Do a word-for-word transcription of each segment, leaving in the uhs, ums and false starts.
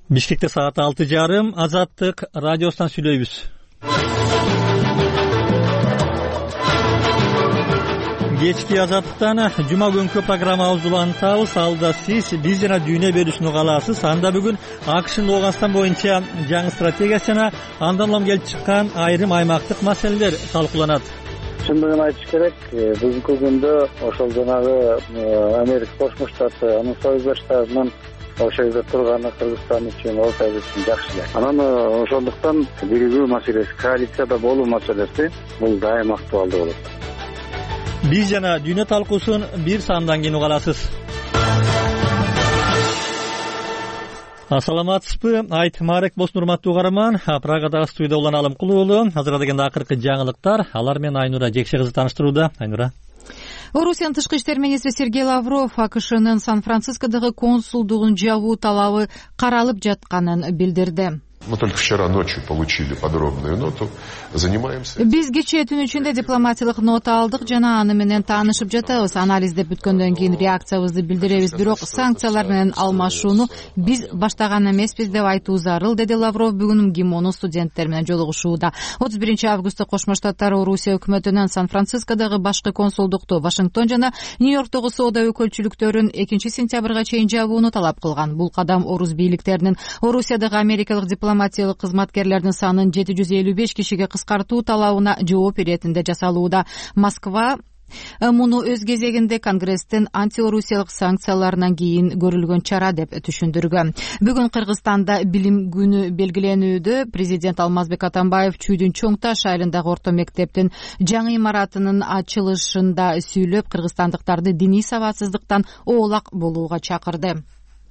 Бишкекте саат алты жарым Азаттык радиосунан сүйлөйбүз. Кечки Азаттыктан жума күнкү программабызды улантабыз. Алда сиз биз жана дүйнө берүүсүн уга аласыз. Анда бүгүн АКШнын Ооганстан боюнча жаңы стратегиясы жана андан улам келип чыккан айрым аймактык маселелер талкууланат. Чындыгын айтыш керек, бүгүнкү күндө ошол жанагы Америка Кошмо Штаты, анын союздаштарынын ошол жерде турганы Кыргызстан үчүн, Орто Азия үчүн жакшы эле. Анан ошондуктан биригүү маселеси, коалицияда болуу маселеси бул дайым актуалдуу болот. Биз жана дүйнө талкуусун бир саамдан кийин уга аласыз. Ассаламатсызбы? Айт Марек болсун, урматтуу угарман. Прагадагы студияда Улан Алымкул уулу. Азыр дегенде акыркы жаңылыктар. Алар менен Айнура Жекше кызы тааныштырууда. Айнура. Орусиянын тышкы иштер министри Сергей Лавров АКШнын Сан-Францискодогу консулдугун жабуу талабы каралып жатканын билдирди. Мы только вчера ночью получили подробную ноту. Занимаемся. Биз кечээ түн ичинде дипломатиялык нота алдык жана аны менен таанышып жатабыз. Анализдеп бүткөндөн кийин реакциябызды билдиребиз. Бирок санкциялар менен алмашууну биз баштаган эмеспиз деп айтуу зарыл, деди Лавров бүгүн МГИМОнун студенттер менен жолугушууда. отуз биринчи августта Кошмо Штаттар Орусия өкмөтүнүн Сан-Францискодогу башкы консулдукту Вашингтон жана Нью-Йорктогу соода өкүлчүлүктөрүн экинчи сентябрга чейин жабууну талап кылган. Бул кадам орус бийликтеринин Орусиядагы америкалык дипломатиялык кызматкерлердин санын жети жүз элүү беш кишиге кыскартуу талабына жооп иретинде жасалууда. Москва муну өз кезегинде Конгресстин антиорусиялык санкцияларынан кийин көрүлгөн чара деп түшүндүргөн. Бүгүн Кыргызстанда билим күнү белгиленүүдө. Президент Алмазбек Атамбаев Чүйдүн Чоң Таш айылындагы орто мектептин жаңы имаратынын ачылышында сүйлөп, кыргызстандыктарды диний сабатсыздыктан оолак болууга чакырды.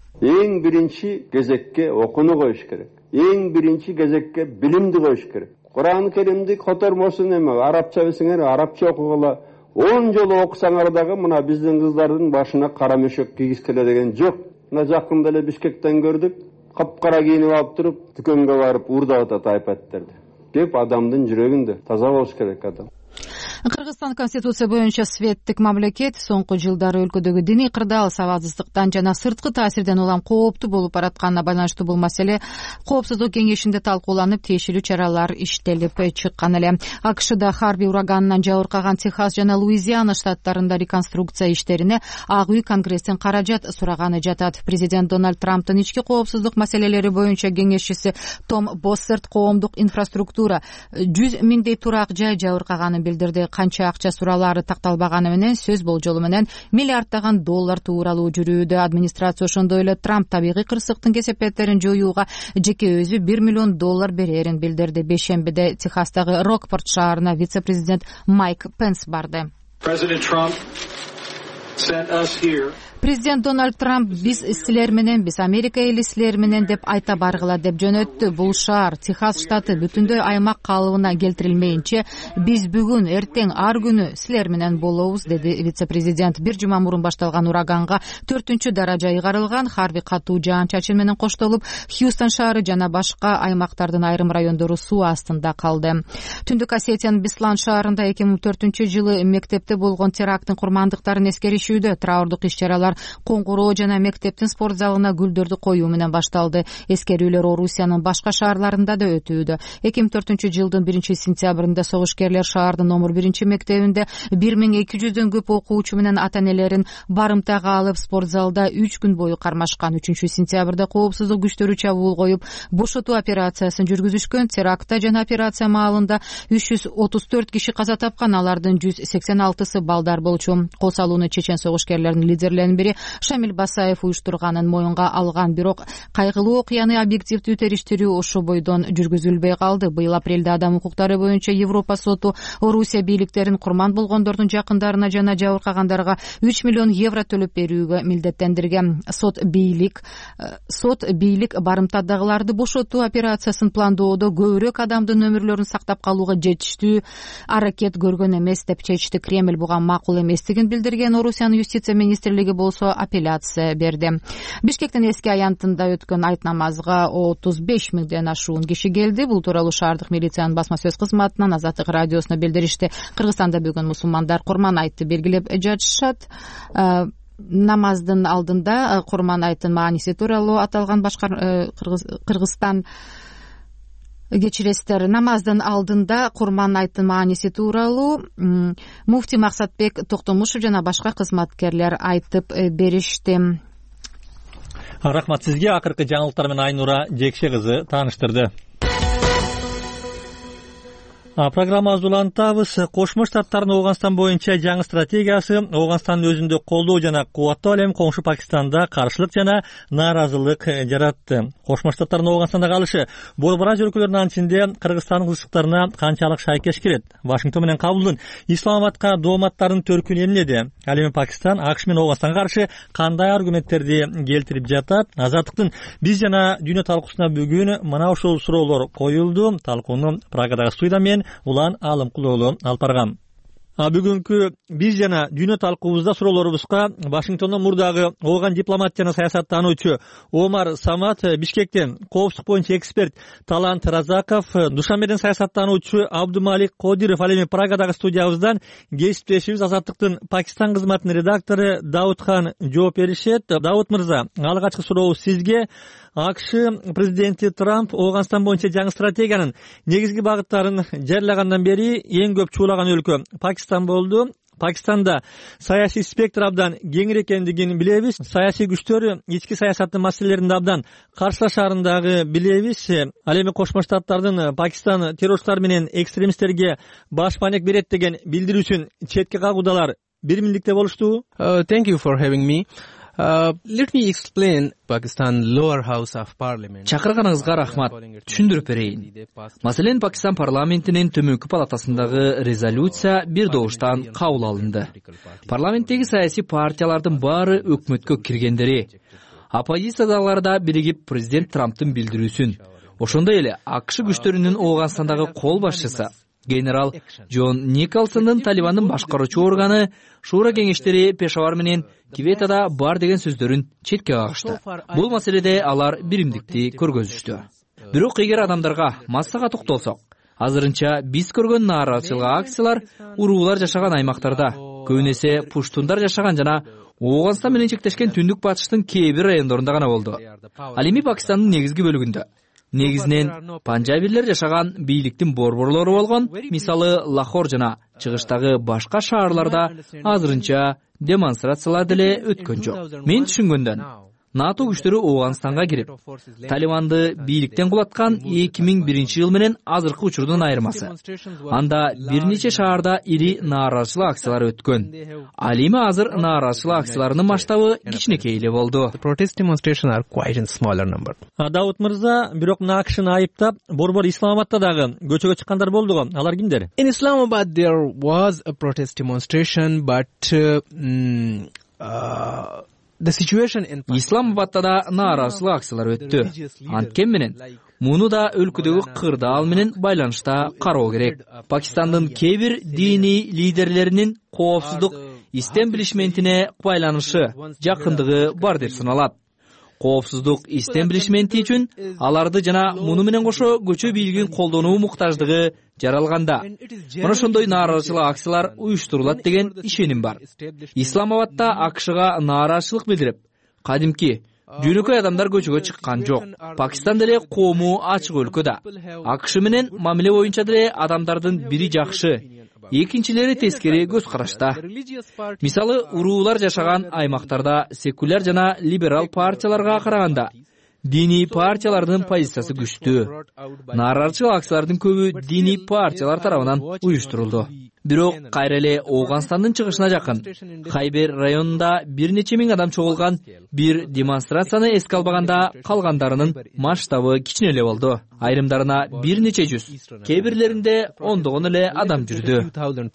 Эң биринчи кезекке окууну коюш керек. Эң биринчи кезекке билимди коюш керек. Кур'ан Керимди котормосун эме арабча билсеңер, арабча окугула. он жолу окусаңар дагы мына биздин кыздардын башына кара мөшөк кийгизгиле деген жок. Мына жакында эле Бишкектен көрдүк. Капкара кийинип алып туруп, дүкөнгө барып уурдап атат айпадтерди. Кеп адамдын жүрөгүндө таза болуш керек адам. Кыргызстан конституция боюнча светтик мамлекет. Соңку жылдары өлкөдөгү диний кырдаал, сабатсыздыктан жана сырткы таасирден улам кооптуу болуп баратканына байланыштуу бул маселе Коопсуздук кеңешинде талкууланып, тиешелүү чаралар иштелип чыккан эле. АКШда Харви ураганынан жабыркаган Техас жана Луизиана штаттарында реконструкция иштерине Ак үй Конгресстен каражат сураганы жатат. Президент Дональд Трамптын ички коопсуздук маселелери боюнча кеңешчиси Том Боссерт коомдук инфраструктура жүз миңдей турак жай жабыркаганын билдирди. Канча акча суралары такталбаганы менен сөз болжолу менен миллиарддаган доллар тууралуу жүрүүдө. Администрация ошондой эле Трамп табигый кырсыктын кесепеттерин жоюуга жеке өзү бир миллион доллар берерин билдирди. Бейшембиде Техастагы Рокпорт шаарына вице-президент Майк Пенс барды. Президент Дональд Трамп биз силер менен, биз Америка эли силер менен деп айта баргыла деп жөнөттү. Бул шаар, Техас штаты бүтүндөй аймак калыбына келтирилмейинче биз бүгүн, эртең, ар күнү силер менен болобуз, деди вице-президент. Бир жума мурун башталган ураганга төртүнчү даража ыйгарылган. Харви катуу жаан-чачын менен коштолуп, Хьюстон шаары жана башка аймактардын айрым райондору суу астында калды. Түндүк Осетиянын Беслан шаарында эки миң төртүнчү жылы мектепте болгон теракттын курмандыктарын эскеришүүдө. Траурдук иш-чаралар Коңгуроо жана мектептин спорт залына гүлдөрдү коюу менен башталды. Эскерүүлөр Орусиянын башка шаарларында да өтүүдө. эки миң төртүнчү жылдын биринчи сентябрында согушкерлер шаардын номер биринчи мектебинде бир миң эки жүздөн көп окуучу менен ата-энелерин барымтага алып спорт залда үч күн бою кармашкан. үчүнчү сентябрда коопсуздук күчтөрү чабуул коюп, бошотуу операциясын жүргүзүшкөн. Терактта жана операция маалында үч жүз отуз төрт киши каза тапкан. Алардын жүз сексен алтысы балдар болчу. Кол салууну чечен согушкерлердин лидерлеринин бири Шамил Басаев уюштурганын моюнга алган. Бирок кайгылуу окуяны объективдүү териштирүү ошо бойдон жүргүзүлбөй калды. Быйыл апрелде адам укуктары боюнча Европа соту Орусия бийликтерин курман болгондордун жакындарына жана жабыркагандарга үч миллион евро төлөп берүүгө милдеттендирген. Сот бийлик сот бийлик барымтадагыларды бошотуу операциясын пландоодо көбүрөөк адамдын өмүрлөрүн сактап калууга жетиштүү аракет көргөн эмес деп чечти. Кремль буга макул эместигин билдирген. Орусиянын юстиция министрлиги болсо апелляция берди. Бишкектин эски аянтында өткөн айт намазга отуз беш миңден ашуун киши келди. Бул тууралуу шаардык милициянын басма сөз кызматынан Азаттык радиосуна билдиришти. Кыргызстанда бүгүн мусулмандар Курман айтты белгилеп жатышат. намаздын алдында Курман айттын мааниси тууралуу аталган башкар Кыргызстан кечиресиздер, намаздын алдында Курман айттын мааниси тууралуу муфтий Максатбек Токтомушев жана башка кызматкерлер айтып беришти. Рахмат сизге. Акыркы жаңылыктар менен Айнура Жекше кызы тааныштырды. Программа азулантабыз. Кошмо Штаттардын Ооганстан боюнча жаңы стратегиясы Ооганстандын өзүндө колдоо жана кубаттоо ал эми коңшу Пакистанда каршылык жана нааразылык жаратты. Кошмо Штаттардын Ооганстанда калышы Борбор Азия өлкөлөрүнүн ичинде Кыргызстандын кызыкчылыктарына канчалык шайкеш келет? Вашингтон менен Кабулдун Исламабадка дооматтарын төркүнү эмнеде? Ал эми Пакистан АКШ менен Ооганстанга каршы кандай аргументтерди келтирип жатат? Азаттыктын биз жана дүйнө талкуусуна бүгүн мына ушул суроолор коюлду. Талкууну Прагадагы студия мен Улан Алымкулоолу алып баргам. Бүгүнкү биз жана дүйнө талкуубузда суроолорубузга Вашингтондон мурдагы Ооган дипломат жана саясаттануучу Омар Самат, Бишкектен коопсуздук боюнча эксперт Талант Разаков, Душанбеден саясаттануучу Абдумалик Кодиров, ал эми Прагадагы студиябыздан кесиптешибиз Азаттыктын Пакистан кызматынын редактору Даудхан жооп беришет. Дауд мырза, алгачкы сурообуз сизге. АКШ президенти Трамп Ооганстан боюнча жаңы стратегиянын негизги багыттарын жарыялагандан бери эң көп чуулаган өлкө Пакистан болду. Пакистанда саясий спектр абдан кеңир экендигин билебиз. Саясий күчтөр ички саясаттын маселелеринде абдан каршылашарын дагы билебиз. Ал эми Кошмо Штаттардын Пакистан террористтер менен экстремисттерге баш маек берет деген билдирүүсүн четке кагуудалар бир миңдикте болушту. Thank you for having me. Uh, let me explain Pakistan lower house of parliament. Чакырганыңызга рахмат. Түшүндүрүп берейин. Маселен, Пакистан парламентинин төмөнкү палатасындагы резолюция бир добуштан кабыл алынды. Парламенттеги саясий партиялардын баары өкмөткө киргендери, оппозициядагылар да биригип президент Трамптын билдирүүсүн, ошондой эле АКШ күчтөрүнүн Ооганстандагы кол башчысы генерал Джон Николсондун Талибандын башкаруучу органы Шуура кеңештери Пешавар менен Кветада бар деген сөздөрүн четке кагышты. Бул маселеде алар биримдикти көргөзүштү. Бирок эгер адамдарга массага токтолсок, азырынча биз көргөн нааразычылык акциялар уруулар жашаган аймактарда, көбүн эсе пуштундар жашаган жана Ооганстан менен чектешкен түндүк батыштын кээ бир райондорунда гана болду. Ал эми Пакистандын негизги бөлүгүндө негизинен панжабирлер жашаган бийликтин борборлору болгон, мисалы Лахор жана чыгыштагы башка шаарларда азырынча демонстрациялар деле өткөн жок. Мен түшүнгөндөн НАТО күчтөрү Ооганстанга кирип, Талибанды бийликтен кулаткан эки миң биринчи жыл менен азыркы учурдун айырмасы. Анда бир нече шаарда ири нааразычылык акциялары өткөн. Ал эми азыр нааразычылык акцияларынын масштабы кичинекей эле болду. Protest demonstrations are quite in smaller number. Дауд мырза, бирок АКШны айыптап, борбор Исламабадта дагы көчөгө чыккандар болду го. Алар кимдер? In Islamabad there was a protest demonstration, but uh, mm, uh, Исламабадта да нааразычылык акциялар өттү. Анткени менен муну да өлкөдөгү кырдаал менен байланышта кароо керек. Пакистандын кээ бир диний лидерлеринин коопсуздук истемблишментине байланышы, жакындыгы бар деп саналат. Коопсуздук истемблишменти үчүн аларды жана муну менен кошо көчө бийлигин колдонуу муктаждыгы жаралганда, мына ошондой нааразычылык акциялар уюштурулат деген ишеним бар. Исламабадта АКШга нааразычылык билдирип, кадимки жөнөкөй адамдар көчөгө чыккан жок. Пакистан деле коому ачык өлкө да. АКШ менен мамиле боюнча деле адамдардын бири жакшы, экинчилери тескери көз карашта. Мисалы, уруулар жашаган аймактарда секуляр жана либерал партияларга караганда диний партиялардын позициясы күчтүү. Нааразычылык акциялардын көбү диний партиялар тарабынан уюштурулду. Бирок кайра эле Ооганстандын чыгышына жакын Хайбер районунда бир нече миң адам чогулган бир демонстрацияны эске албаганда калгандарынын масштабы кичине эле болду. Айрымдарына бир нече жүз, кээ бирлеринде ондогон эле адам жүрдү.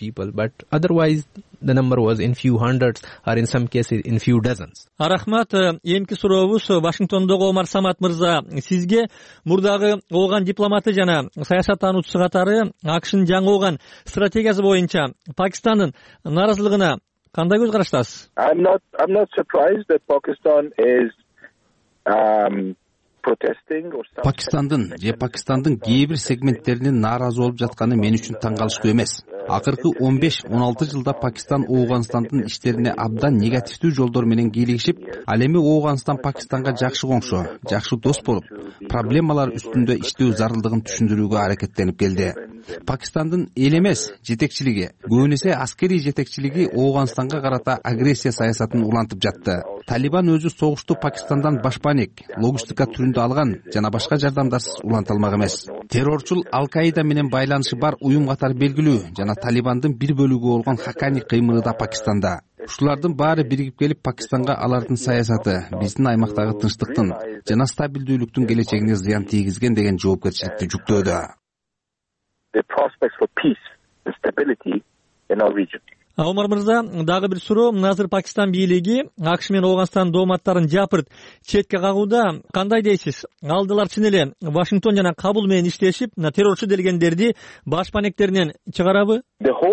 The number was in few hundreds or in some cases in few dozens. Рахмат. Эмки сурообуз Вашингтондогу Омар Самат мырза, сизге мурдагы Ооган дипломаты жана саясаттануучусу катары АКШнын жаңы Ооган стратегиясы боюнча Пакистандын нааразылыгына кандай көз караштасыз? I'm not I'm not surprised that Pakistan is um Пакистандын же Пакистандын кээ бир сегменттеринин нааразы болуп жатканы мен үчүн таң калыштуу эмес. акыркы он беш он алты жылда Пакистан Ооганстандын иштерине абдан негативдүү жолдор менен кийлигишип, ал эми Ооганстан Пакистанга жакшы коңшу, жакшы дос болуп, проблемалар үстүндө иштөө зарылдыгын түшүндүрүүгө аракеттенип келди. Пакистандын эл эмес жетекчилиги, көбүн эсе аскерий жетекчилиги Ооганстанга карата агрессия саясатын улантып жатты. Талибан өзү согушту Пакистандан башпаник, логистика түрүндө алган жана башка жардамдарсыз уланта алмак эмес. Террорчул Ал-Каида менен байланышы бар уюм катары белгилүү жана Талибандын бир бөлүгү болгон Хакани кыймылы да Пакистанда. Ушулардын баары биригип келип Пакистанга алардын саясаты биздин аймактагы тынчтыктын жана стабилдүүлүктүн келечегине зыян тийгизген деген жоопкерчиликти жүктөөдү. Омар мырза, дагы бир суроо. Азыр Пакистан бийлиги АКШ менен Ооганстан дооматтарын жапырт четке кагууда. Кандай дейсиз? Алдылар чын эле Вашингтон жана Кабул менен иштешип, террорчу делгендерди башпанектеринен чыгарабы?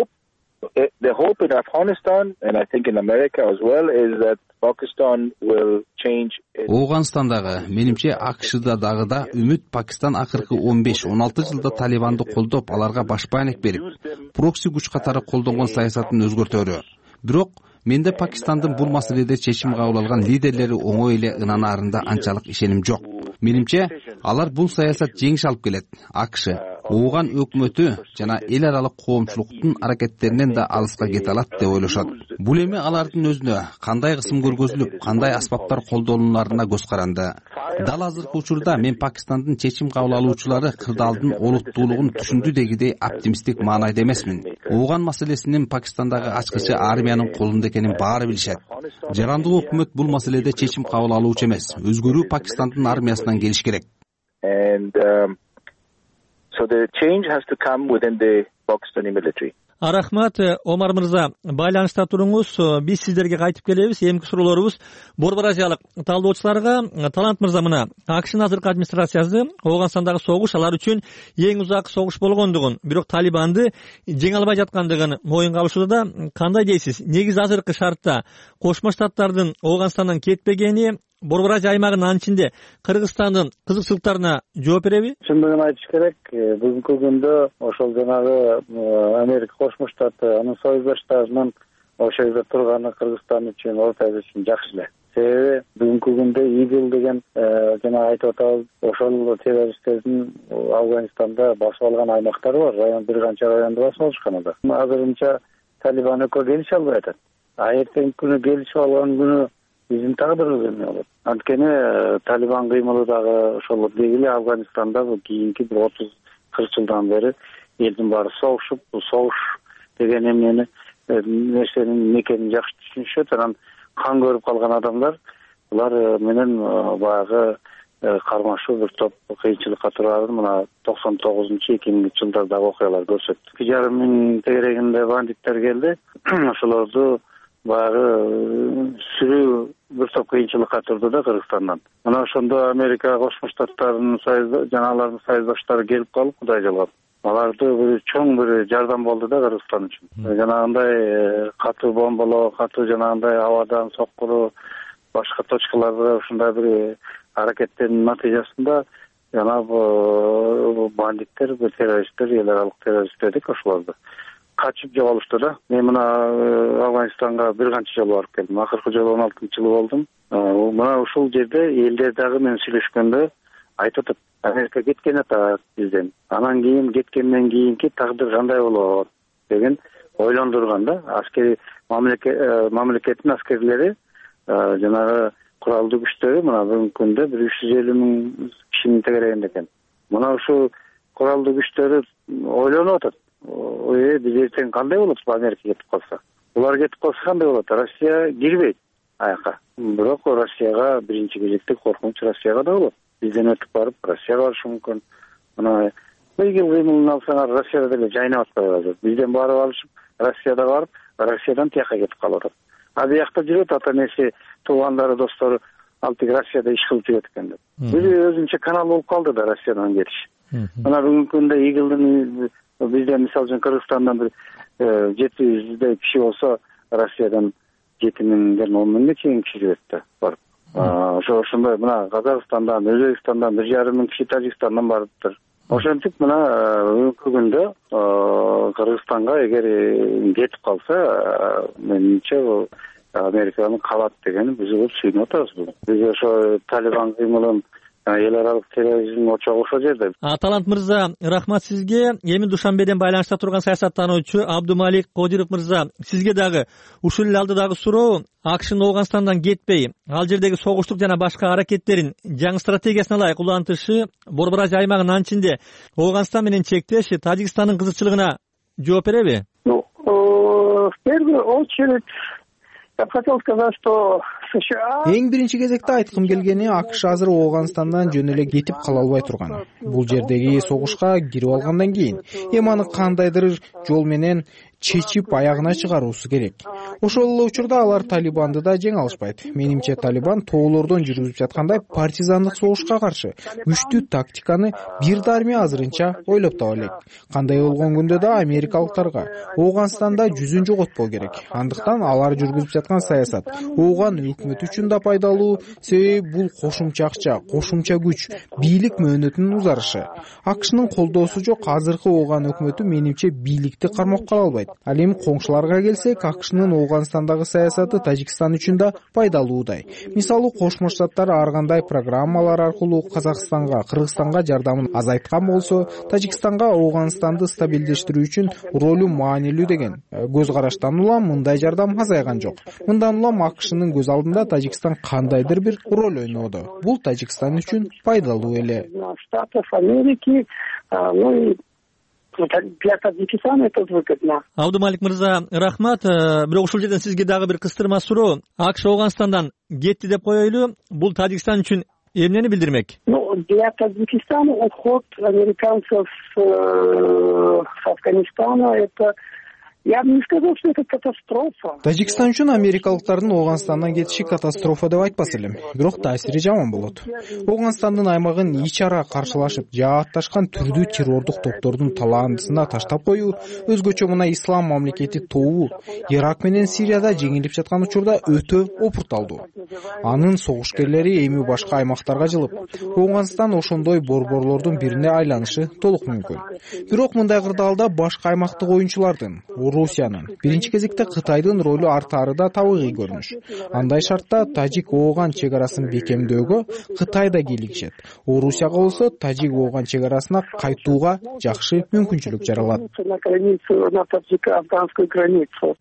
The hope in Afghanistan and I think in America as well is that Pakistan will change. Ооганстандагы, менимче АКШда дагы да үмүт Пакистан акыркы он беш он алты жылда Талибанды колдоп, аларга башпаанек берип, прокси күч катары колдонгон саясатын өзгөртөрү. Бирок менде Пакистандын бул маселеде чечим кабыл алган лидерлери оңой эле ынанаарында анчалык ишеним жок. Менимче алар бул саясат жеңиш алып келет. АКШ, Ооган өкмөтү жана эл аралык коомчулуктун аракеттеринен да алыска кете алат деп ойлошот. Бул эми алардын өзүнө кандай кысым көргөзүлүп, кандай аспаптар колдонуларына көз каранды. Дал азыркы учурда мен Пакистандын чечим кабыл алуучулары кырдаалдын олуттуулугун түшүндү дегидей оптимисттик маанайда эмесмин. Ооган маселесинин Пакистандагы ачкычы армиянын колунда экенин баары билишет. Жарандык өкмөт бул маселеде чечим кабыл алуучу эмес. Өзгөрүү Пакистандын армиясынан келиш керек. And um, so the change has to come within the Pakistani military. Рахмат, Омар мырза, байланышта туруңуз. Биз сиздерге кайтып келебиз. Эмки суроолорубуз Борбор Азиялык талдоочуларга. Талант мырза, мына АКШнын азыркы администрациясы Ооганстандагы согуш алар үчүн эң узак согуш болгондугун, бирок Талибанды жеңе албай жаткандыгын моюнга алышууда. Кандай дейсиз? Негизи азыркы шартта Кошмо Штаттардын Ооганстандан кетпегени Борбор Азия аймагынын анчинде Кыргызстандын кызыкчылыктарына жооп береби? Чындыгын айтыш керек, бүгүнкү күндө ошол жанагы Америка Кошмо Штаты, анын союздаштарынын ошол жерде турганы Кыргызстан үчүн, Орто Азия үчүн жакшы эле. Себеби бүгүнкү күндө ИГИЛ деген жана айтып атабыз, ошол террористтердин Афганистанда басып алган аймактары бар. Район бир канча районду басып алышкан да. Азырынча Талибан өкө келише албай атат. А эртеңки күнү келишип алган күнү биздин тагдырыбыз эмне болот? Анткени Талибан кыймылы дагы ошол дегеле Афганистанда кийинки бир отуз кырк жылдан бери элдин баары согушуп, бул согуш деген эмнени нерсенин эмне экенин жакшы түшүнүшөт. Анан кан көрүп калган адамдар булар менен баягы кармашуу бир топ кыйынчылыкка турарын мына токсон тогузунчу эки миңинчи жылдардагы окуялар көрсөттү. эки жарым миң тегерегинде бандиттер келди. Ошолорду баягы сүрүү бир топ кыйынчылыкка турду да Кыргызстандан. Мына ошондо Америка Кошмо Штаттарынын союз жана алардын союздаштары келип калып, Кудай жалгап, аларды бир чоң бир жардам болду да Кыргызстан үчүн. Жанагындай катуу бомбалоо, катуу жанагындай абадан соккуруу, башка точкаларда ушундай бир аракеттердин натыйжасында жана бандиттер, террористтер, эл аралык террористтер дек ошолорду качып жеп алышты да. Мен мына Афганистанга бир канча жолу барып келдим. Акыркы жолу он алтынчы жылы болдум. Мына ушул жерде элдер дагы менен сүйлөшкөндө айтып атат, Америка кеткен атат бизден. Анан кийин кеткенден кийинки тагдыр кандай болот деген ойлондурган да. Аскери мамлекеттин аскерлери жанагы куралдуу күчтөрү мына бүгүнкү күндө бир үч жүз элүү миң кишинин тегерегинде экен. Мына ушул куралдуу күчтөрү ойлонуп атат. Ой, биз эртең кандай болот Америка кетип калса? Булар кетип калса кандай болот? Россия кирбейт аяка. Бирок Россияга биринчи кезекте коркунуч Россияга да болот. Бизден өтүп барып Россияга барышы мүмкүн. Мына ИГИЛ кыймылын алсаңар Россияда деле жайнап атпайбы азыр? Бизден барып алышып, Россияда барып, Россиядан тияка кетип калып атат. А биякта жүрөт ата энеси, туугандары, достору ал тиг Россияда иш кылып жүрөт экен деп. Бир өзүнчө канал болуп калды да Россиядан кетиш. Мына бүгүнкү күндө ИГИЛдин бизде мисалы үчүн Кыргызстандан бир жети жүздөй киши болсо, Россиядан жети миңден он миңге чейин киши жүрөт да барып. Ошо ошондой мына Казакстандан, Өзбекстандан бир жарым миң киши, Тажикстандан барыптыр. Ошентип мына бүгүнкү күндө Кыргызстанга эгер кетип калса, менимче бул Американын калат дегени биз көп сүйүнүп атабыз. Биз ошо Талибан кыймылын эл аралык терроризм очогу ошол жерде. Талант мырза, рахмат сизге. Эми Душанбеден байланышта турган саясаттануучу Абдумалик Кодиров мырза, сизге дагы ушул эле алдыдагы суроо. АКШнын Ооганстандан кетпей, ал жердеги согуштук жана башка аракеттерин жаңы стратегиясына ылайык улантышы Борбор Азия аймагынын анчинде Ооганстан менен чектеш Тажикстандын кызыкчылыгына жооп береби? Ну, в первую очередь я хотел сказать, что США... Эң биринчи кезекте айткым келгени, АКШ азыр Ооганстандан жөн эле кетип кала албай турган. Бул жердеги согушка кирип алгандан кийин эми аны кандайдыр жол менен чечип аягына чыгаруусу керек. Ошол эле учурда алар Талибанды да жеңе алышпайт. Менимче Талибан тоолордон жүргүзүп жаткандай партизандык согушка каршы күчтүү тактиканы бир да армия азырынча ойлоп таба элек. Кандай болгон күндө да америкалыктарга Ооганстанда жүзүн жоготпоо керек. Андыктан алар жүргүзүп жаткан саясат Ооган өкмөтү үчүн да пайдалуу, себеби бул кошумча акча, кошумча күч, бийлик мөөнөтүнүн узарышы. АКШнын колдоосу жок азыркы Ооган өкмөтү менимче бийликти кармап кала албайт. Ал эми коңшуларга келсек, АКШнын Ооганстандагы саясаты Тажикстан үчүн да пайдалуудай. Мисалы, Кошмо Штаттар ар кандай программалар аркылуу Казакстанга, Кыргызстанга жардамын азайткан болсо, Тажикстанга Ооганстанды стабилдештирүү үчүн ролу маанилүү деген көз караштан улам мындай жардам азайган жок. Мындан улам АКШнын көз алдында Тажикстан кандайдыр бир роль ойноодо. Бул Тажикстан үчүн пайдалуу эле. Штатов Америки, ну для Таджикистана это выгодно. Абдумалик мырза, рахмат. Бирок ушул жерден сизге дагы бир кыстырма суроо. АКШ Ооганстандан кетти деп коелу. Бул Тажикстан үчүн эмнени билдирмек? Ну, для Таджикистана уход американцев с Афганистана это... Я бы не сказал, что это катастрофа. Тажикстан үчүн америкалыктардын Ооганстандан кетиши катастрофа деп айтпас элем. Бирок таасири жаман болот. Ооганстандын аймагын ич ара каршылашып, жаатташкан түрдүү террордук топтордун талаандысына таштап коюу, өзгөчө мына ислам мамлекети тобу Ирак менен Сирияда жеңилип жаткан учурда өтө опурталдуу. Анын согушкерлери эми башка аймактарга жылып, Ооганстан ошондой борборлордун бирине айланышы толук мүмкүн. Бирок мындай кырдаалда башка аймактык оюнчулардын, Русиянын, биринчи кезекте Кытайдын ролу артары да табигый көрүнүш. Андай шартта Тажик-Ооган чегарасын бекемдөөгө Кытай да кийлигишет. Орусияга болсо Тажик-Ооган чегарасына кайтууга жакшы мүмкүнчүлүк жаралат. На границу, на таджико-афганскую границу.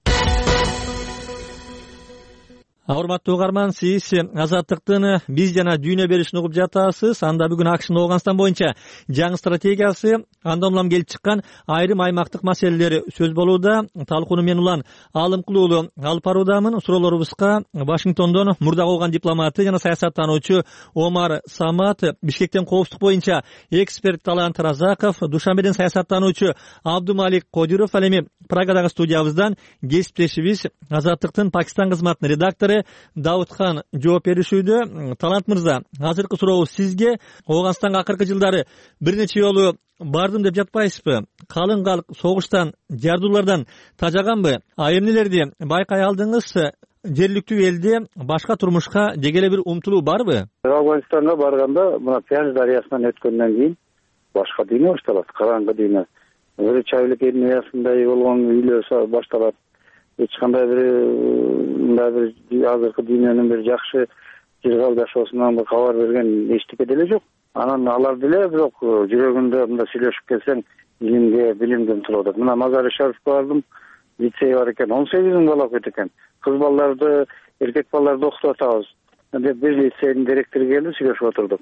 Урматтуу угарман, сиз Азаттыктын биз жана дүйнө беришин угуп жатасыз. Анда бүгүн АКШнын Ооганстан боюнча жаңы стратегиясы, андан улам келип чыккан айрым аймактык маселелери сөз болууда. Талкууну мен улан алымкулуулу алып баруудамын. Суроолорубузга Вашингтондон мурда калган дипломаты жана саясаттануучу Омар Самат, Бишкектен коопсуздук боюнча эксперт Талант Разаков, Душанбеден саясаттануучу Абдумалик Кодиров, ал эми Прагадагы студиябыздан кесиптешибиз Азаттыктын Пакистан кызматынын редактору Даудхан жооп беришүүдө. Талант мырза, азыркы сурообуз сизге. Ооганстанга акыркы жылдары бир нече жолу бардым деп жатпайсызбы? Калың калк согуштан, жардуулардан тажаганбы? А эмнелерди байкай алдыңыз? Жергиликтүү элде башка турмушка деги эле бир умтулуу барбы? Афганистанга барганда мына Пяж дарыясынан өткөндөн кийин башка дүйнө башталат, караңгы дүйнө. Бир чайлык эниясындай болгон үйлөр башталат. Эч кандай бир мындай бир азыркы дүйнөнүн бир жакшы жыргал жашоосунан бир кабар берген эчтеке деле жок. Анан алар деле бирок жүрөгүндө мындай сүйлөшүп келсең илимге, билимге умтулуп атат. Мына Мазари Шарифке бардым, лицей бар экен, он сегиз миң бала окуйт экен. Кыз балдарды, эркек балдарды окутуп атабыз деп бир лицейдин директору келди, сүйлөшүп отурдук.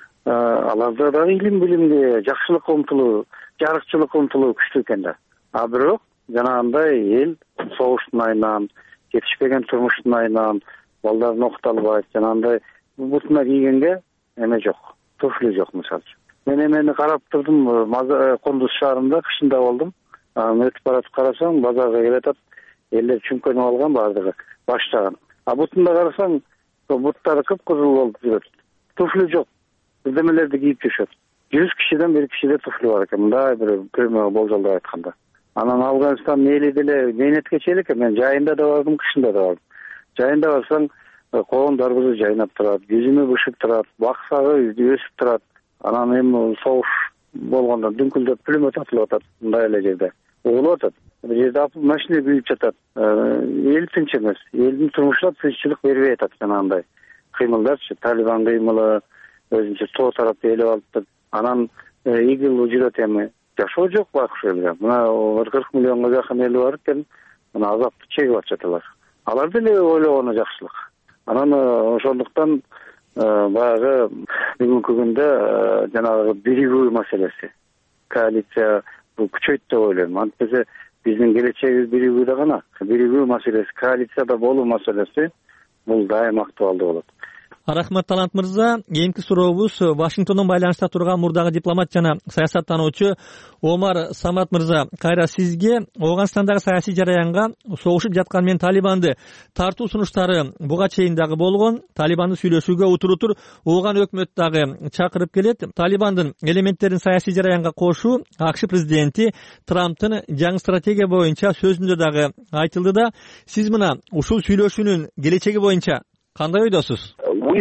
Аларда дагы илим билимге, жакшылыкка умтулуу, жарыкчылыкка умтулуу күчтүү экен да. А бирок жанагындай эл согуштун айынан, жетишпеген турмуштун айынан, балдарын окута албайт, жанагындай бутуна кийгенге эме жок, туфли жок мисалы. Мен эмени карап турдум, Кондуз шаарында кышында болдум. Өтүп баратып карасаң, базарга келатат, элдер чүңкөнүп алган баардыгы, баштаган. А бутунда карасаң, буттары кып-кызыл болуп жүрөт. Туфли жок. Бирдемелерди кийип жүрүшөт. жүз кишиден бир кишиде туфли бар экен, мындай бир көмө болжолдоп айтканда. Анан Афганистан эли деле мээнетке чейин экен. Мен жайында да бардым, кышында да бардым. Жайында барсаң, коон дарбызы жайнап турат, жүзүмө бышып турат, баксагы өсүп турат. Анан эми согуш болгондо дүңкүлдөп пулемет атылып атат, мындай эле жерде угулуп атат. Бул жерде машина күйүп жатат. Эл тынч эмес. Элдин турмушуна тынччылык бербей атат жанагындай кыймылдарчы. Талибан кыймылы өзүнчө тоо тарапты ээлеп алып, анан игил жүрөт эми. Жашоо жок байкуш элге. Мына кырк миллионго жакын эл бар экен. Мына азапты чегип атышат алар. Алар деле ойлогону жакшылык. Анан ошондуктан баягы бүгүнкү күндө жанагы биригүү маселеси, коалиция бул күчөйт деп ойлойм. Антпесе биздин келечегибиз биригүүдө гана. Биригүү маселеси, коалицияда болуу маселеси бул дайым актуалдуу болот. Рахмат, Талант мырза. Кийинки сурообуз Вашингтондон байланышта турган мурдагы дипломат жана саясаттануучу Омар Самат мырза, кайра сизге Ооганстандагы саясий жараянга согушуп жаткан менен Талибанды тартуу сунуштары буга чейин дагы болгон. Талибанды сүйлөшүүгө утур-утур Ооган өкмөт дагы чакырып келет. Талибандын элементтерин саясий жараянга кошуу АКШ президенти Трамптын жаңы стратегия боюнча сөзүндө дагы айтылды да. Сиз мына ушул сүйлөшүүнүн келечеги боюнча кандай ойдосуз?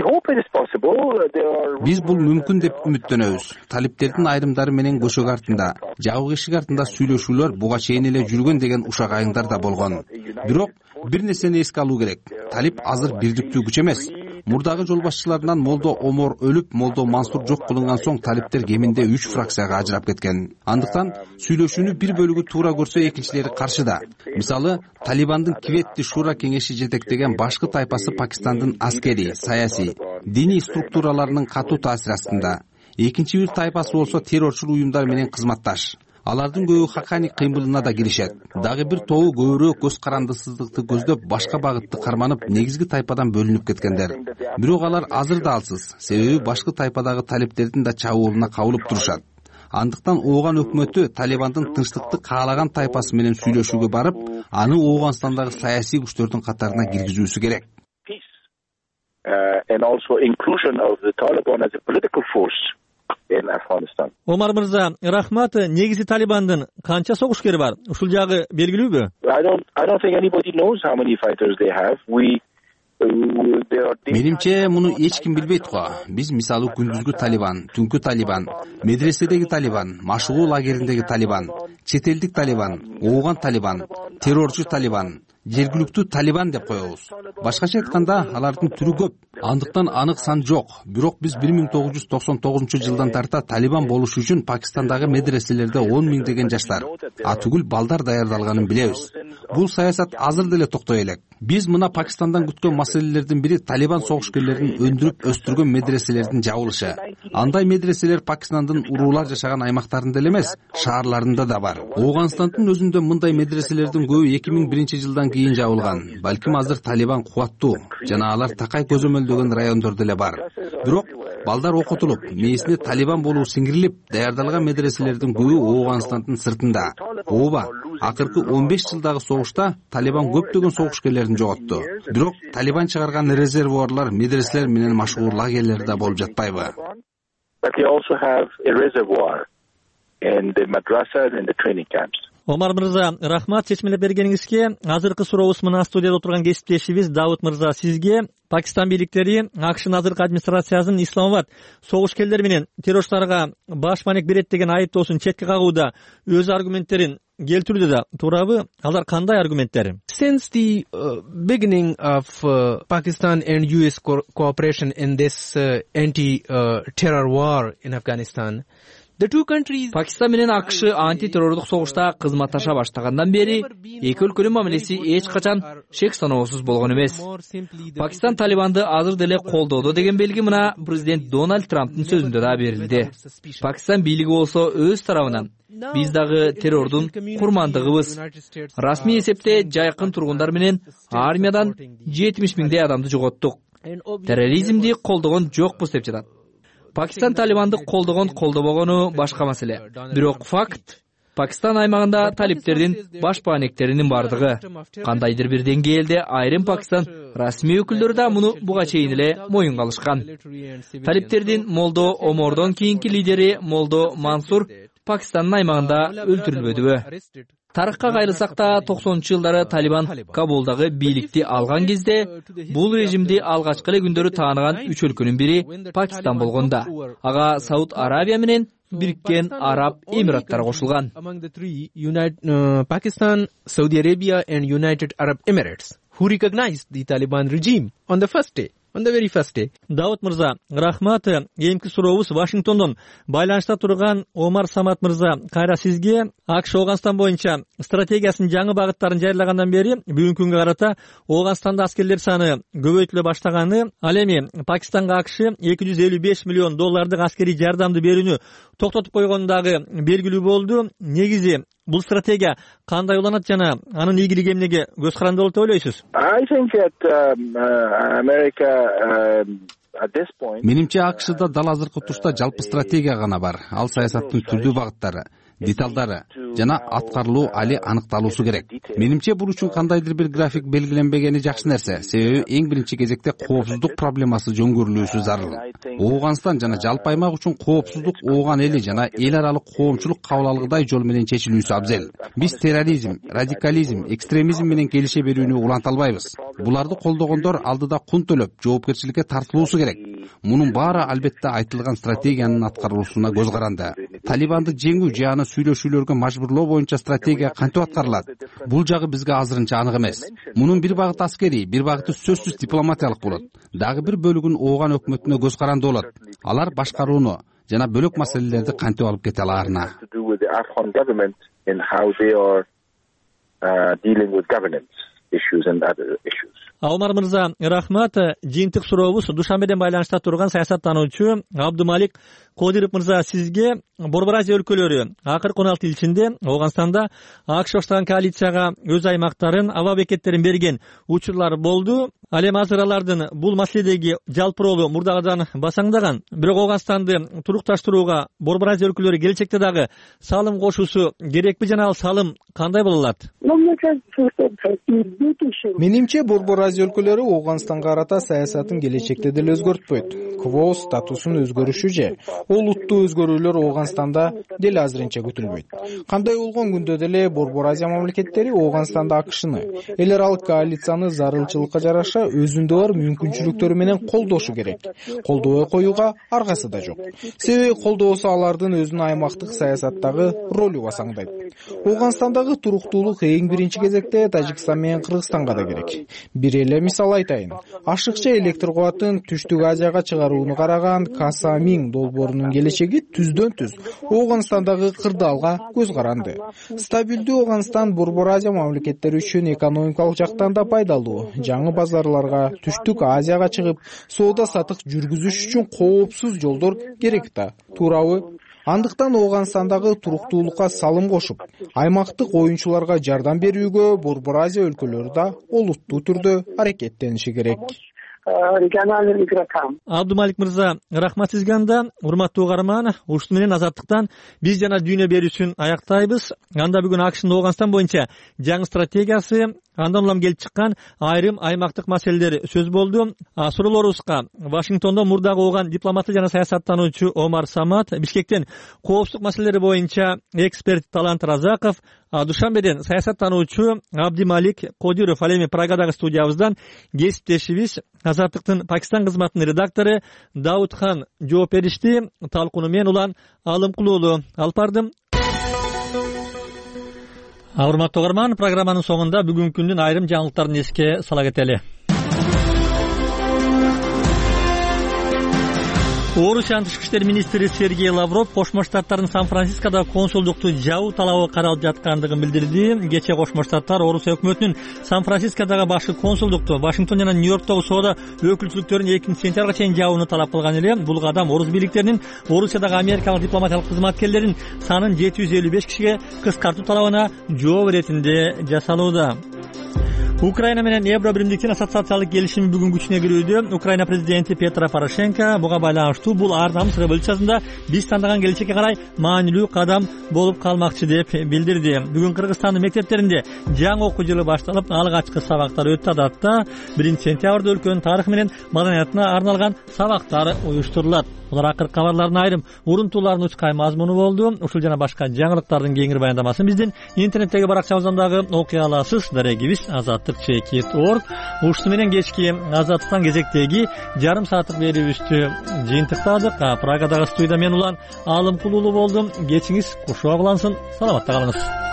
Биз бул мүмкүн деп үмүттөнөбүз. Талиптердин айрымдары менен көшөк артында, жабык эшик артында сүйлөшүүлөр буга чейин эле жүргөн деген ушак айыңдар да болгон. Бирок бир нерсени эске алуу керек. Талип азыр бирдиктүү күч эмес. Мурдагы жол башчыларынан Молдо Омор өлүп, Молдо Мансур жок кылынган соң талиптер кеминде үч фракцияга ажырап кеткен. Андыктан сүйлөшүүнү бир бөлүгү туура көрсө, экинчилери каршыда. Мисалы, Талибандын Кветти Шура кеңеши жетектеген башкы тайпасы Пакистандын аскери, саясий, диний структураларынын катуу таасири астында. Экинчи бир тайпасы болсо террорчул уюмдар менен кызматташ. Алардын көбү Хакани кыймылына да киришет. Дагы бир тобу көбүрөөк көз карандысыздыкты көздөп, башка багытты карманып, негизги тайпадан бөлүнүп кеткендер. Бирок алар азыр да алсыз, себеби башкы тайпадагы талиптердин да чабуулуна кабылып турушат. Андыктан Ооган өкмөтү Талибандын тынчтыкты каалаган тайпасы менен сүйлөшүүгө барып, аны Ооганстандагы саясий күчтөрдүн катарына киргизүүсү керек. And also inclusion of the Taliban as a political force in Afghanistan. Омар мырза, рахмат. Негизи Талибандын канча согушкери бар? Ушул жагы белгилүүбү? I don't I don't think anybody knows how many fighters they have. We Менимче муну эч ким билбейт го. Биз мисалы күндүзгү Талибан, түнкү Талибан, медреседеги Талибан, машыгуу лагериндеги Талибан, чет элдик Талибан, Ооган Талибан, террорчу Талибан, жергиликтүү Талибан деп коебуз. Башкача айтканда, алардын түрү көп. Андыктан анык сан жок. Бирок биз бир миң тогуз жүз токсон тогузунчу жылдан тарта Талибан болуш үчүн Пакистандагы медреселерде он миң деген жаштар, а түгүл балдар даярдалганын билебиз. Бул саясат азыр деле токтой элек. Биз мына Пакистандан күткөн маселелердин бири Талибан согушкерлерин өндүрүп өстүргөн медреселердин жабылышы. Андай медреселер Пакистандын уруулар жашаган аймактарында эле эмес, шаарларында да бар. Ооганстандын өзүндө мындай медреселердин көбү эки миң биринчи жылдан кийин жабылган. Балким азыр Талибан кубаттуу жана алар такай көзөмөлдөгөн райондордо эле бар. Бирок балдар окутулуп, мээсине Талибан болуу сиңирилип, даярдалган медреселердин көбү Ооганстандын сыртында. Ооба, акыркы он беш жылдагы согушта Талибан көптөгөн согушкерлерин жоготту. Бирок Талибан чыгарган резервуарлар медреселер менен машгуур лагерлерде болуп жатпайбы? But they also have a reservoir in the madrasas and the training camps. Омар мырза, рахмат чечмелеп бергениңизге. Азыркы сурообуз мына студияда отурган кесиптешибиз Давыт мырза, сизге Пакистан бийликтери АКШнын азыркы администрациясынын Исламабад согушкерлер менен террорчуларга баш маек берет деген айыптоосун четке кагууда өз аргументтерин келтирүүдө да туурабы? Алар кандай аргументтер? Since the uh, beginning of uh, Pakistan and U S co- cooperation in this uh, anti-terror uh, war in Afghanistan, Пакистан менен АКШ анти-террорлук согушта кызматташа баштагандан бери эки өлкөнүн мамилеси эч качан шек саноосуз болгон эмес. Пакистан Талибанды азыр деле колдоодо деген белги мына президент Дональд Трамптын сөзүндө да берилди. Пакистан бийлиги болсо өз тарабынан биз дагы террордун курмандыгыбыз. Расмий эсепте жайкын тургундар менен армиядан жетимиш миңдей адамды жоготтук. Терроризмди колдогон жокпуз деп жатат. Пакистан Талибанды колдогон колдобогону башка маселе. Бирок факт, Пакистан аймагында талиптердин баш баанектеринин бардыгы. Кандайдыр бир деңгээлде айрым Пакистан расмий өкүлдөрү да муну буга чейин эле моюнга алышкан. Талиптердин Молдо Омордон кийинки лидери Молдо Мансур Пакистандын аймагында өлтүрүлбөдүбү? Тарыхка кайрылсак да токсонунчу жылдары Талибан Кабулдагы бийликти алган кезде бул режимди алгачкы эле күндөрү тааныган үч өлкөнүн бири Пакистан болгонда. Ага Сауд Арабия менен Бириккен Араб Эмираттары кошулган. Pakistan, Saudi Arabia and United Arab Emirates who recognized the Taliban regime on the first day. On the very first day. Даут мырза, рахмат. Эмки сурообуз Вашингтондон байланышта турган Омар Самат мырза. Кайра сизге АКШ Ооганстан боюнча стратегиясынын жаңы багыттарын жарыялагандан бери бүгүнкү күнгө карата Ооганстанда аскерлер саны көбөйтүлө баштаганы, ал эми Пакистанга АКШ эки жүз элүү беш миллион доллардык аскерий жардамды берүүнү токтотуп койгону дагы белгилүү болду. Негизи бул стратегия кандай уланат жана анын ийгилиги эмнеге көз каранды болот деп ойлойсуз? I think that um, uh, America um, at this point Менимче АКШда дал азыркы тушта жалпы стратегия гана бар. Ал саясаттын түрдүү багыттары, деталдары жана аткарылуу али аныкталуусу керек. Менимче бул үчүн кандайдыр бир график белгиленбегени жакшы нерсе. Себеби эң биринчи кезекте коопсуздук проблемасы жөнгөрүлүүсү зарыл. Ооганстан жана жалпы аймак үчүн коопсуздук ооган эли жана эл аралык коомчулук кабыл алгыдай жол менен чечилүүсү абзел. Биз терроризм, радикализм, экстремизм менен келише берүүнү уланта албайбыз. Буларды колдогондор алдыда кун төлөп, жоопкерчиликке тартылуусу керек. Мунун баары албетте айтылган стратегиянын аткарылуусуна көз каранды. Талибанды жеңүү же аны сүйлөшүүлөргө мажбурлоо боюнча стратегия кантип аткарылат? Бул жагы бизге азырынча анык эмес. Мунун бир багыты аскерий, бир багыты сөзсүз дипломатиялык болот. Дагы бир бөлүгүн ооган өкмөтүнө көз каранды болот. Алар башкарууну жана бөлөк маселелерди кантип алып кете аларына. Омар мырза, рахмат. Жыйынтык сурообуз Душанбеден байланышта турган саясаттануучу Абдумалик Кодиров мырза, сизге Борбор Азия өлкөлөрү акыркы он алты эл ичинде Ооганстанда АКШ баштаган коалицияга өз аймактарын, аба бекеттерин берген учурлар болду. Ал эми азыр алардын бул маселедеги жалпы ролу мурдагыдан басаңдаган. Бирок Ооганстанды турукташтырууга Борбор Азия өлкөлөрү келечекте дагы салым кошуусу керекпи жана ал салым кандай боло алат? Менимче Борбор Азия өлкөлөрү Ооганстанга карата саясатын келечекте деле өзгөртпөйт. Кво статусун өзгөрүшү же олуттуу өзгөрүүлөр Ооганстанда деле азырынча күтүлбөйт. Кандай болгон күндө деле Борбор Азия мамлекеттери Ооганстанда АКШны, эл аралык коалицияны зарылчылыкка жараша өзүндө бар мүмкүнчүлүктөрү менен колдошу керек. Колдобой коюуга аргасы да жок. Себеби колдоосу алардын өзүнүн аймактык саясаттагы ролу басаңдайт. Ооганстандагы туруктуулук эң биринчи кезекте Тажикстан менен Кыргызстанга да керек. Бир эле мисал айтайын. Ашыкча электр кубатын Түштүк Азияга чыгарууну караган Касамин долбоорунун келечеги түздөн түз Ооганстандагы кырдаалга көз каранды. Стабилдүү Ооганстан Борбор Азия мамлекеттери үчүн экономикалык жактан да пайдалуу. Жаңы базарларга, Түштүк Азияга чыгып, соода сатык жүргүзүш үчүн коопсуз жолдор керек да. Туурабы? Андыктан Ооганстандагы туруктуулукка салым кошуп, аймактык оюнчуларга жардам берүүгө Борбор Азия өлкөлөрү да олуттуу түрдө аракеттениши керек. Абдумалик мырза, рахмат сизге анда. Урматтуу угарман, ушуну менен азаттыктан биз жана дүйнө берүүсүн аяктайбыз. Анда бүгүн АКШнын Ооганстан боюнча жаңы стратегиясы, андан улам келип чыккан айрым аймактык маселелер сөз болду. Суроолорубузга Вашингтондо мурдагы ооган дипломаты жана саясаттануучу Омар Самат, Бишкектен коопсуздук маселелери боюнча эксперт Талант Разаков, Душанбеден саясаттануучу Абдималик Кодиров, ал эми Прагадагы студиябыздан кесиптешибиз Азаттыктын Пакистан кызматынын редактору Даудхан жооп беришти. Талкууну мен Улан Алымкулуулу алып бардым. Урматтуу угарман, программанын соңунда бүгүнкү күндүн айрым жаңылыктарын эске сала кетели. Орусиянын тышкы иштер министри Сергей Лавров Кошмо Штаттардын Сан-Францискодо консулдукту жабуу талабы каралып жаткандыгын билдирди. Кечээ Кошмо Штаттар Орусия өкмөтүнүн Сан-Францискодогу башкы консулдукту Вашингтон жана Нью-Йорктогу соода өкүлчүлүктөрүн экинчи сентябрга чейин жабууну талап кылган эле. Бул кадам орус бийликтеринин Орусиядагы америкалык дипломатиялык кызматкерлерин санын жети жүз элүү беш кишиге кыскартуу талабына жооп иретинде жасалууда. Украина менен Евро биримдиктин ассоциациялык келишими бүгүн күчүнө кирүүдө. Украина президенти Петро Порошенко буга байланыштуу бул ар намыс революциясында биз тандаган келечекке карай маанилүү кадам болуп калмакчы деп билдирди. Бүгүн Кыргызстандын мектептеринде жаңы окуу жылы башталып, алгачкы сабактар өттү. Адатта биринчи сентябрда өлкөнүн тарыхы менен маданиятына арналган сабактар уюштурулат. Булар акыркы кабарлардын айрым урунтууларынын учкай мазмуну болду. Ушул жана башка жаңылыктардын кеңири баяндамасын биздин интернеттеги баракчабыздан дагы окуя аласыз. Дарегибиз Азаттык азаттык чекит орг ушуну менен кечки Азаттыктан кезектеги жарым сааттык берүүбүздү жыйынтыктадык. Прагадагы студияда мен улан Алым Кулуулу болдум. Кечиңиз кушуа улансын. Саламатта калыңыз.